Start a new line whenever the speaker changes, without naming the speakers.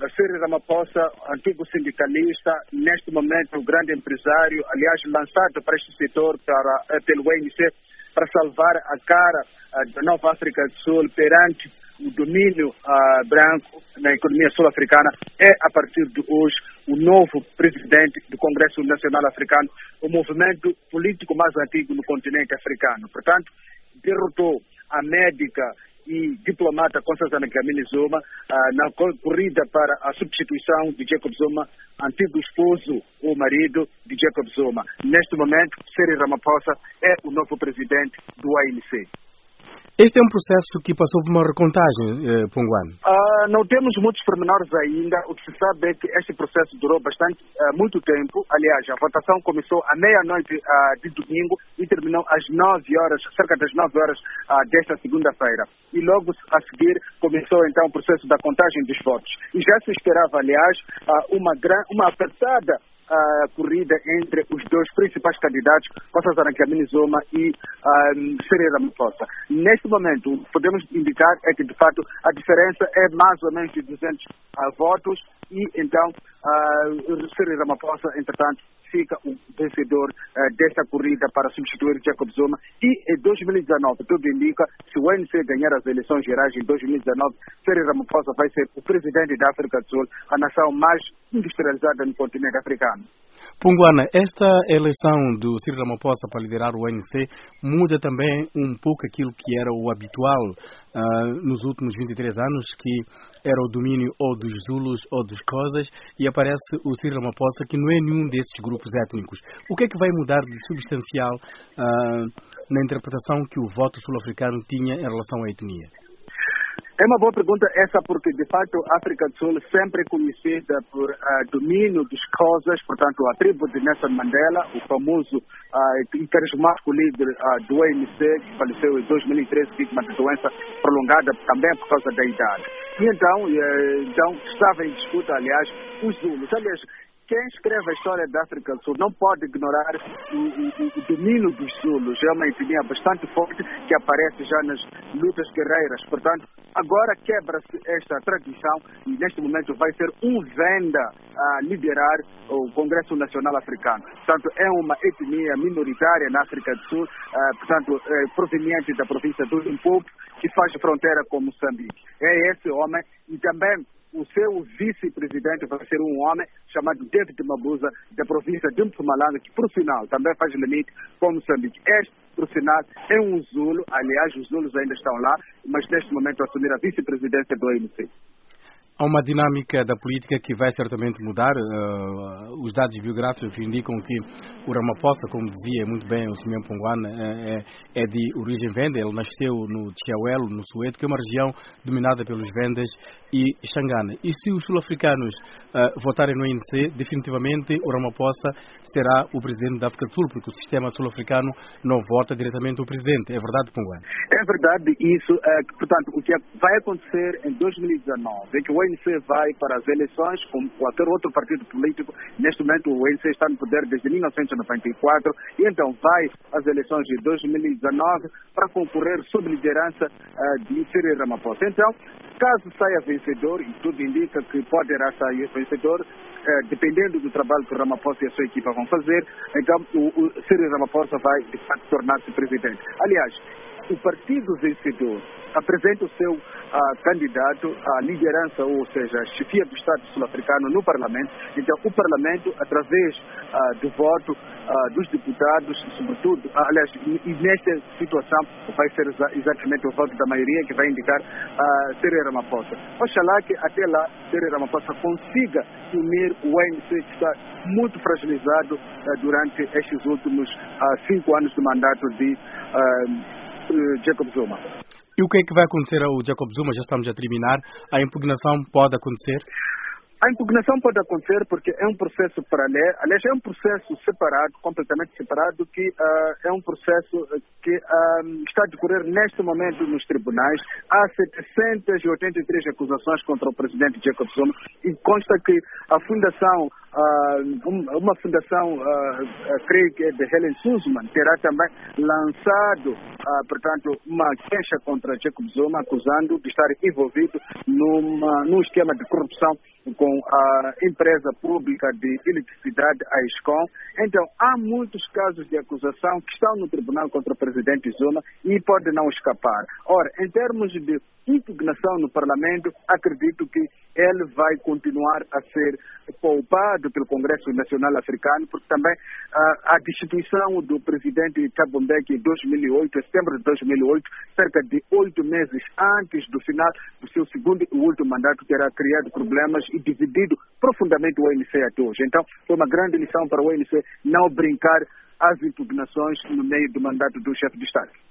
Cyril Ramaphosa, antigo sindicalista, neste momento grande empresário, aliás, lançado para este setor pelo ANC, para salvar a cara da Nova África do Sul perante o domínio branco na economia sul-africana, é a partir de hoje o novo presidente do Congresso Nacional Africano, o movimento político mais antigo no continente africano. Portanto, derrotou a médica e diplomata Nkosazana Dlamini-Zuma na corrida para a substituição de Jacob Zuma, antigo esposo ou marido de Jacob Zuma. Neste momento, Cyril Ramaphosa é o novo presidente do ANC.
Este é um processo que passou por uma recontagem, Ponguane?
Não temos muitos pormenores ainda. O que se sabe é que este processo durou muito tempo. Aliás, a votação começou à meia-noite de domingo e terminou às 9 horas, cerca das 9 horas desta segunda-feira. E logo a seguir começou então o processo da contagem dos votos. E já se esperava, aliás, uma apertada corrida entre os dois principais candidatos, Nkosazana Dlamini-Zuma e Cyril Ramaphosa. Neste momento, o que podemos indicar é que, de fato, a diferença é mais ou menos de 200 votos e, então, Cyril Ramaphosa, entretanto, fica o vencedor desta corrida para substituir Jacob Zuma. E em 2019, tudo indica, se o ANC ganhar as eleições gerais em 2019, Cyril Ramaphosa vai ser o presidente da África do Sul, a nação mais industrializada no continente africano.
Ponguane, esta eleição do Cyril Ramaphosa para liderar o ANC muda também um pouco aquilo que era o habitual nos últimos 23 anos, que era o domínio ou dos Zulus ou dos Xhosas, e aparece o Cyril Ramaphosa, que não é nenhum desses grupos étnicos. O que é que vai mudar de substancial na interpretação que o voto sul-africano tinha em relação à etnia?
É uma boa pergunta essa, porque de fato a África do Sul sempre é conhecida por domínio dos Xhosas, portanto a tribo de Nelson Mandela, o famoso e carismático líder do ANC, que faleceu em 2013, vítima de doença prolongada também por causa da idade. E então estava em disputa, aliás, os Zulus. Aliás, quem escreve a história da África do Sul não pode ignorar o domínio dos Zulus. É uma etnia bastante forte que aparece já nas lutas guerreiras. Portanto, agora quebra-se esta tradição e neste momento vai ser um Venda a liderar o Congresso Nacional Africano. Portanto, é uma etnia minoritária na África do Sul, proveniente da província do Limpopo, que faz fronteira com Moçambique. É esse homem e também o seu vice-presidente vai ser um homem chamado David Mabuza, da província de Mpumalanga, que, por sinal, também faz limite com Moçambique. Este, por sinal, é um Zulo. Aliás, os Zulos ainda estão lá, mas neste momento assumir a vice-presidência do ANC.
Há uma dinâmica da política que vai certamente mudar. Os dados biográficos indicam que o Ramaphosa, como dizia muito bem o Sr. Ponguane, é de origem Venda. Ele nasceu no Tchiawelo, no Soweto, que é uma região dominada pelos Vendas e Xangana. E se os sul-africanos votarem no ANC, definitivamente o Ramaphosa será o presidente da África do Sul, porque o sistema sul-africano não vota diretamente o presidente. É verdade, Ponguane?
É verdade isso. Portanto, o que vai acontecer em 2019 é que o ANC vai para as eleições, como qualquer outro partido político. Neste momento o ANC está no poder desde 1994 e então vai às eleições de 2019 para concorrer sob liderança de Cyril Ramaphosa. Então, caso saia vencedor, e tudo indica que poderá sair vencedor, dependendo do trabalho que o Ramaphosa e a sua equipa vão fazer, então o Cyril Ramaphosa vai de facto tornar-se presidente. Aliás, o partido vencedor apresenta o seu candidato à liderança, ou seja, a chefia do Estado sul-africano no Parlamento. Então, o Parlamento, através do voto dos deputados, sobretudo, aliás, e nesta situação vai ser exatamente o voto da maioria que vai indicar Cyril Ramaphosa. Oxalá que até lá Cyril Ramaphosa consiga unir o ANC, que está muito fragilizado durante estes últimos 5 anos do mandato de Jacob Zuma.
E o que é que vai acontecer ao Jacob Zuma? Já estamos a terminar. A impugnação pode acontecer?
A impugnação pode acontecer porque é um processo paralelo, aliás, é um processo separado, completamente separado, que é um processo que está a decorrer neste momento nos tribunais. Há 783 acusações contra o presidente Jacob Zuma e consta que a Fundação uma fundação, creio que é de Helen Suzman, terá também lançado, portanto, uma queixa contra Jacob Zuma, acusando de estar envolvido num esquema de corrupção com a empresa pública de eletricidade, a ESCOM. Então, há muitos casos de acusação que estão no tribunal contra o presidente Zuma e pode não escapar. Ora, em termos de impugnação no parlamento, acredito que ele vai continuar a ser poupado pelo Congresso Nacional Africano, porque também a destituição do presidente Thabo Mbeki em 2008, em setembro de 2008, cerca de 8 meses antes do final do seu segundo e último mandato, terá criado problemas e dividido profundamente o ONC até hoje. Então, foi uma grande lição para o ONC não brincar as impugnações no meio do mandato do chefe de Estado.